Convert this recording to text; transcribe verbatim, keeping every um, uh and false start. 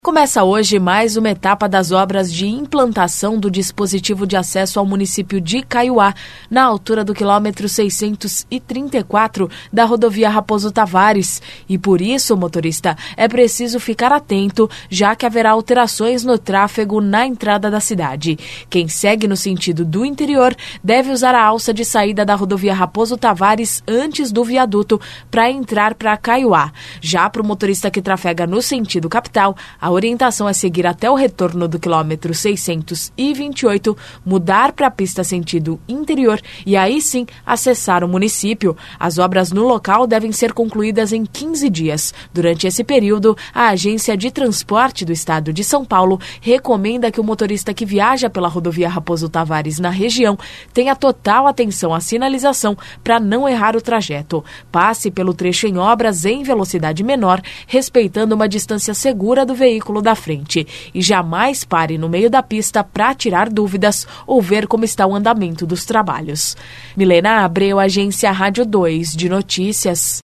Começa hoje mais uma etapa das obras de implantação do dispositivo de acesso ao município de Caiuá, na altura do quilômetro seiscentos e trinta e quatro da rodovia Raposo Tavares. E por isso, motorista, é preciso ficar atento, já que haverá alterações no tráfego na entrada da cidade. Quem segue no sentido do interior deve usar a alça de saída da rodovia Raposo Tavares antes do viaduto para entrar para Caiuá. Já para o motorista que trafega no sentido capital, a A orientação é seguir até o retorno do quilômetro seiscentos e vinte e oito, mudar para a pista sentido interior e aí sim acessar o município. As obras no local devem ser concluídas em quinze dias. Durante esse período, a Agência de Transporte do Estado de São Paulo recomenda que o motorista que viaja pela rodovia Raposo Tavares na região tenha total atenção à sinalização para não errar o trajeto. Passe pelo trecho em obras em velocidade menor, respeitando uma distância segura do veículo da frente e jamais pare no meio da pista para tirar dúvidas ou ver como está o andamento dos trabalhos. Milena Abreu, Agência Rádio dois de Notícias.